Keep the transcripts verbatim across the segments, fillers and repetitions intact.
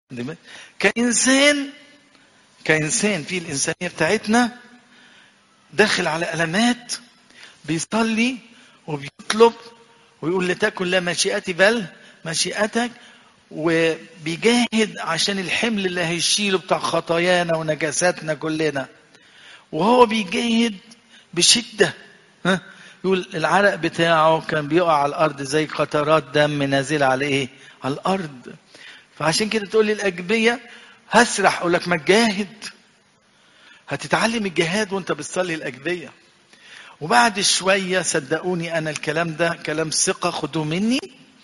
كإنسان كإنسان في الإنسانية بتاعتنا داخل على ألمات، بيصلي وبيطلب ويقول لتكن لا مشيئتي بل مشيئتك، وبيجاهد عشان الحمل اللي هيشيله بتاع خطايانا ونجاساتنا كلنا، وهو بيجاهد بشدة. ها يقول العرق بتاعه كان بيقع على الأرض زي قطرات دم نازلة على إيه؟ على الأرض. فعشان كده تقول لي الأجبية هسرح، أقول لك ما تجاهد، هتتعلم الجهاد وانت بتصلي الأجبية. وبعد شوية صدقوني أنا الكلام ده كلام ثقة، خدوه مني،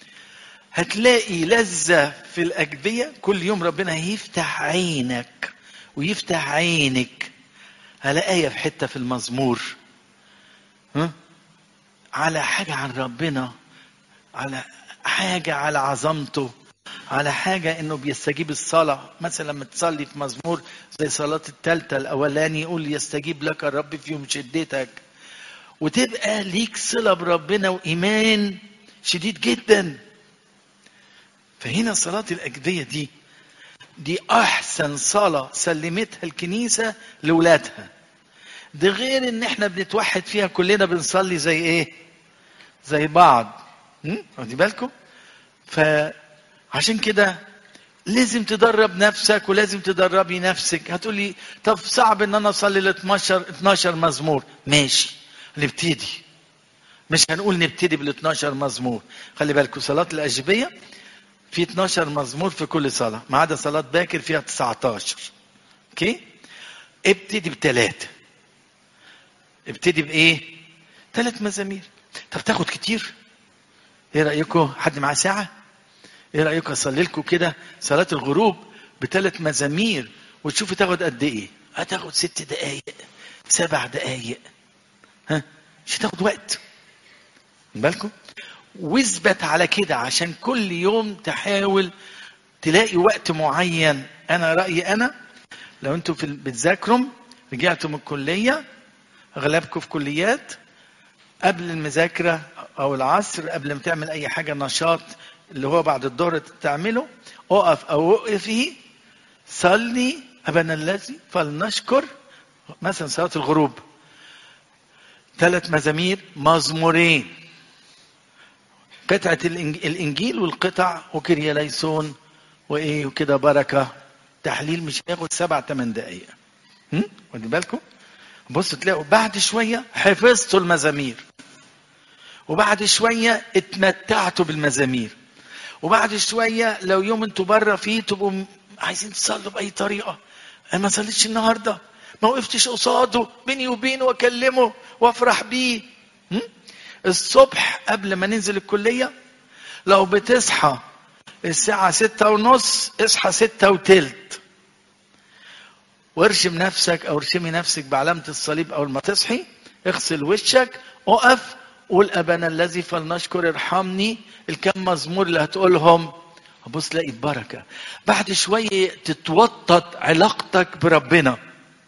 هتلاقي لذة في الأجبية. كل يوم ربنا هيفتح عينك ويفتح عينك على آية في حتة في المزمور، ها؟ على حاجة عن ربنا، على حاجة على عظمته، على حاجة انه بيستجيب الصلاة. مثلا لما تصلي في مزمور زي صلاة التالتة الاولاني يقول يستجيب لك الرب في يوم شدتك، وتبقى ليك صلة بربنا وإيمان شديد جدا. فهنا صلاة الأجبية دي دي أحسن صلاة سلمتها الكنيسة لولادها. ده غير ان احنا بنتوحد فيها كلنا، بنصلي زي ايه؟ زي بعض. واخدين بالكم؟ فعشان كده لازم تدرب نفسك ولازم تدربي نفسك. هتقولي طب صعب ان انا اصلي ل اتناشر مزمور. ماشي نبتدي، مش هنقول نبتدي بال اتناشر مزمور. خلي بالكم صلاة الأجبية في اتناشر مزمور في كل صلاة، ما عدا صلاة باكر فيها تسعتاشر. اوكي؟ ابتدي بثلاثة. ابتدي بايه؟ ثلاث مزامير. طب تاخد كتير؟ ايه رأيكم؟ حد معاه ساعة؟ ايه رأيكم اصلي لكم كده صلاة الغروب بثلاث مزامير وتشوفوا تاخد قد ايه؟ هتاخد ست دقايق، سبع دقايق. ها؟ مش هتاخد وقت. بالكم؟ واثبت على كده عشان كل يوم تحاول تلاقي وقت معين. انا رأيي انا لو انتوا في بتذاكروا رجعتوا من الكلية، اغلبكم في كليات، قبل المذاكرة او العصر قبل ما تعمل اي حاجة نشاط اللي هو بعد الظهر تعمله، اقف او وقفي صلي ابانا الذي فلنشكر. مثلا صلاة الغروب ثلاث مزامير، مزمورين، قطعة الانجيل والقطع وكريا ليسون وايه وكده بركة تحليل، مش هياخد سبع ثمان دقايق. هم؟ واخدين بالكم؟ بصوا تلاقوا بعد شوية حفظتوا المزامير، وبعد شوية اتمتعتوا بالمزامير، وبعد شوية لو يوم انتوا بره فيه تبقوا عايزين تصلوا بأي طريقة. انا ما صليتش النهاردة، ما وقفتش قصاده بيني وبينه واكلمه وافرح بيه. هم؟ الصبح قبل ما ننزل الكلية لو بتصحى الساعة ستة ونص اصحى ستة وتلت، وارشم نفسك او ارشمي نفسك بعلامة الصليب اول ما تصحي، اغسل وشك، اقف قول ابانا الذي فلنشكر ارحمني. الكم مزمور اللي هتقولهم هبص تلاقي البركة. بعد شوية تتوطد علاقتك بربنا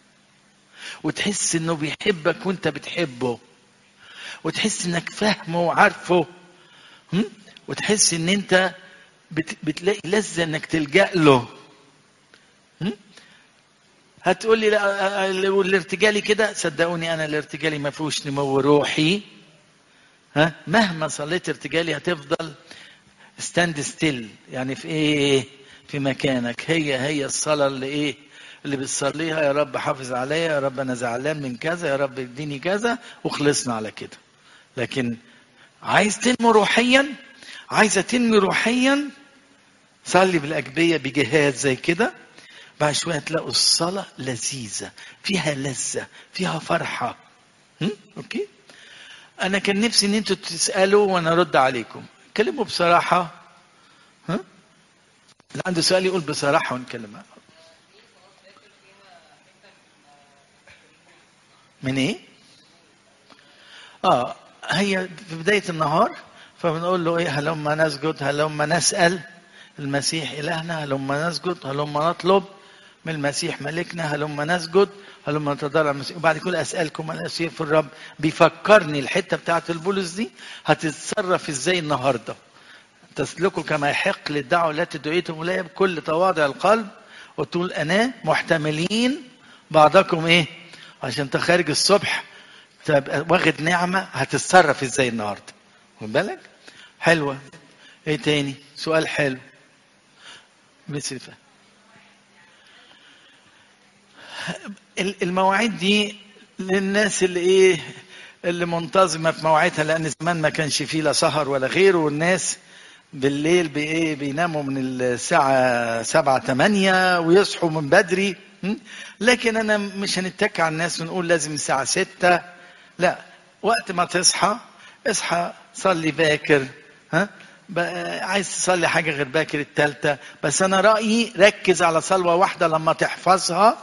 وتحس انه بيحبك وانت بتحبه، وتحس انك فاهمه وعارفه، وتحس ان انت بت... بتلاقي لذة انك تلجأ له. هتقول لي لا الارتجالي كده، صدقوني انا الارتجالي ما فيهوش نمو روحي. ها مهما صليت ارتجالي هتفضل ستاند ستيل، يعني في ايه؟ في مكانك. هي هي الصلاة اللي ايه اللي بتصليها، يا رب حافظ عليا، يا رب انا زعلان من كذا، يا رب اديني كذا، وخلصنا على كده. لكن عايز تنمو روحيا، عايزة تنمي روحيا، صلي بالأجبية بجهاد زي كده. بعد شوية تلاقوا الصلاة لذيذة، فيها لذة، فيها فرحة. هم؟ اوكي؟ انا كان نفسي ان انتوا تسألوا وانا ارد عليكم. اتكلموا بصراحة. ها؟ اللي عنده سؤال يقول بصراحة ونكلم. من ايه؟ اه هي في بداية النهار فبنقول له ايه؟ هلما نسجد، هلما نسأل المسيح إلهنا، هلما نسجد، هلما نطلب من المسيح ملكنا، هلما نسجد، هلما نتضرع المسيح. وبعد كل أسألكم أن أسير في الرب. بيفكرني الحتة بتاعت البولس دي هتتصرف ازاي النهاردة، تسلكوا كما يحق للدعوة التي دعيتم إليها بكل تواضع القلب وتقول أنا محتملين بعضكم إيه، عشان أنت خارج الصبح تبقى واخد نعمة هتتصرف إزاي النهاردة. خد بالك؟ حلوة. إيه تاني؟ سؤال حلو. مثل المواعيد دي للناس اللي إيه، اللي منتظمة في مواعيدها، لأن زمان ما كانش فيه لا سهر ولا غيره، والناس بالليل بإيه بيناموا من الساعة سبعة تمانية ويصحوا من بدري. لكن أنا مش هنتك على الناس ونقول لازم الساعة ستة، لا، وقت ما تصحى اصحى صلي باكر. ها عايز تصلي حاجة غير باكر التالتة، بس أنا رأيي ركز على صلوة واحدة لما تحفظها،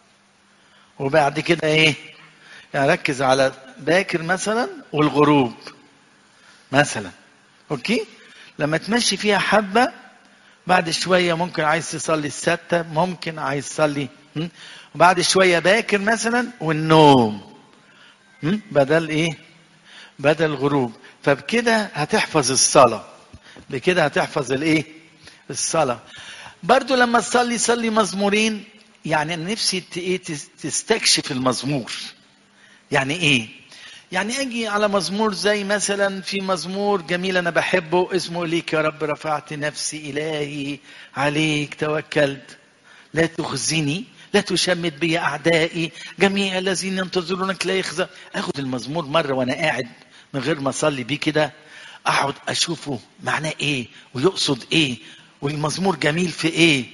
وبعد كده إيه يعني ركز على باكر مثلا والغروب مثلا. أوكي، لما تمشي فيها حبة بعد شوية ممكن عايز تصلي الستة، ممكن عايز تصلي وبعد شوية باكر مثلا والنوم بدل ايه، بدل الغروب. فبكده هتحفظ الصلاة، بكده هتحفظ الايه الصلاة. برضو لما تصلي صلي مزمورين. يعني انا نفسي ايه تستكشف المزمور. يعني ايه؟ يعني اجي على مزمور زي مثلا في مزمور جميل انا بحبه اسمه ليك يا رب رفعت نفسي الهي عليك توكلت لا تخزني لا تشمت بي اعدائي جميع الذين ينتظرونك لا يخزى. اخد المزمور مره وانا قاعد من غير ما اصلي بيه كده، اقعد اشوفه معناه ايه ويقصد ايه والمزمور جميل في ايه.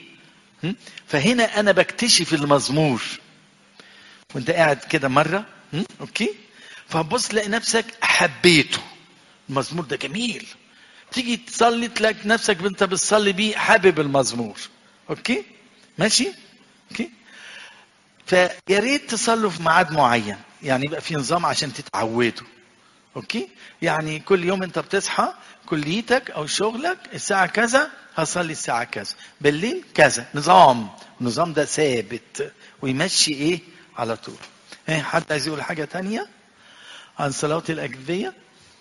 فهنا انا بكتشف المزمور وانت قاعد كده مره. اوكي، فبص تلاقي نفسك حبيته، المزمور ده جميل، تيجي تصلي تلاقي نفسك وانت بتصلي بيه حابب المزمور. اوكي ماشي. اوكي، فيا ريت تصلوا في ميعاد معين، يعني يبقى في نظام عشان تتعودوا. اوكي، يعني كل يوم انت بتصحى كليتك او شغلك الساعه كذا هصلي الساعه كذا، بالليل كذا، نظام. النظام ده ثابت ويمشي ايه على طول. ايه حد عايز يقول حاجه تانية عن صلاة الأجبية؟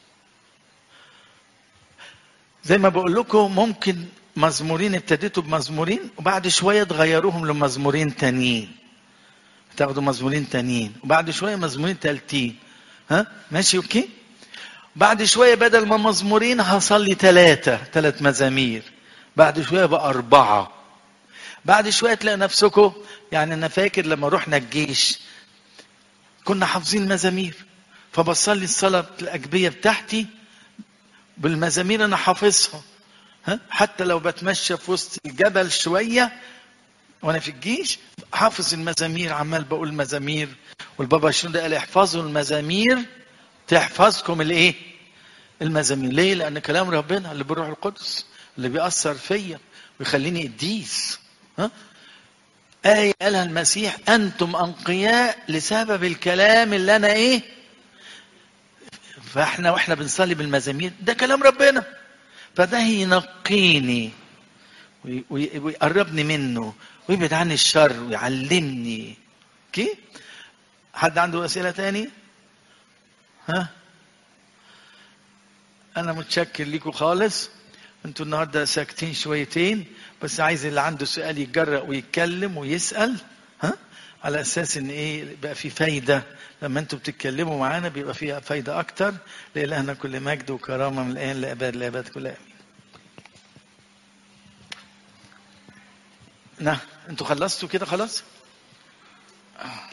زي ما بقول لكم ممكن مزمورين ابتديتوا بمزمورين وبعد شوية تغيروهم لمزمورين تانيين، تاخدوا مزمورين تانيين وبعد شوية مزمورين تالتين. ها ماشي اوكي. بعد شوية بدل ما مزمورين هصلي ثلاثة ثلاث مزامير، بعد شوية بقى أربعة، بعد شوية تلاقي نفسكم. يعني أنا فاكر لما رحنا الجيش كنا حافظين مزامير، فبصلي الصلاة الأجبية بتاعتي بالمزامير أنا حافظها. ها حتى لو بتمشى في وسط الجبل شوية وأنا في الجيش حافظ المزامير، عمال بقول مزامير. والبابا شنودة قال احفظوا المزامير تحفظكم الايه المزامير. ليه؟ لأن كلام ربنا اللي بالروح القدس اللي بيأثر فيا ويخليني قديس. ها آية قالها المسيح أنتم أنقياء لسبب الكلام اللي أنا إيه. فإحنا وإحنا بنصلي بالمزامير ده كلام ربنا، فده ينقيني ويقربني منه ويبعد عني الشر ويعلمني. كي حد عنده أسئلة تاني؟ ها أنا متشكر لكم خالص، أنتوا النهاردة ساكتين شويتين، بس عايز اللي عنده سؤال يتجرأ ويتكلم ويسأل. ها على أساس إن إيه بقى في فايدة لما أنتوا بتتكلموا معانا بيبقى فيها فايدة أكتر. لإلهنا كل مجد وكرامة من الآن لأبد لأبد كل آمين. نعم أنتوا خلصتوا كده خلاص؟